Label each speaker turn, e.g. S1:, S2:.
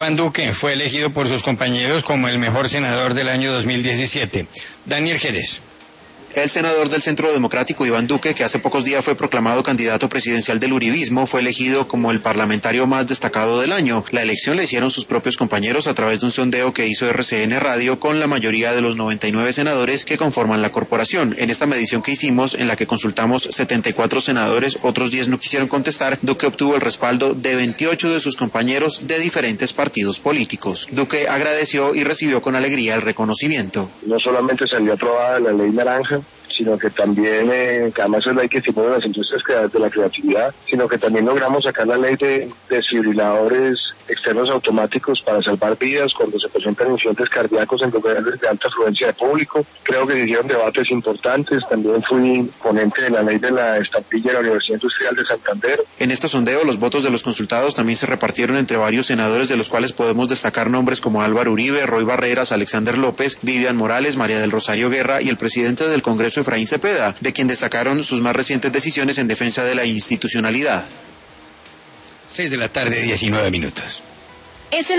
S1: Iván Duque fue elegido por sus compañeros como el mejor senador del año 2017. Daniel Jerez.
S2: El senador del Centro Democrático, Iván Duque, que hace pocos días fue proclamado candidato presidencial del uribismo, fue elegido como el parlamentario más destacado del año. La elección la hicieron sus propios compañeros a través de un sondeo que hizo RCN Radio con la mayoría de los 99 senadores que conforman la corporación. En esta medición que hicimos, en la que consultamos 74 senadores, otros 10 no quisieron contestar, Duque obtuvo el respaldo de 28 de sus compañeros de diferentes partidos políticos. Duque agradeció y recibió con alegría el reconocimiento.
S3: No solamente salió aprobada la ley naranja, sino que también, que además es la ley que estimula las industrias de la creatividad, sino que también logramos sacar la ley de desfibriladores externos automáticos para salvar vidas cuando se presentan incidentes cardíacos en lugares de alta afluencia de público. Creo que se hicieron debates importantes. También fui ponente de la ley de la estampilla de la Universidad Industrial de Santander.
S2: En este sondeo, los votos de los consultados también se repartieron entre varios senadores, de los cuales podemos destacar nombres como Álvaro Uribe, Roy Barreras, Alexander López, Vivian Morales, María del Rosario Guerra y el presidente del Congreso, Efraín Cepeda, de quien destacaron sus más recientes decisiones en defensa de la institucionalidad.
S1: 6 de la tarde, 19 minutos.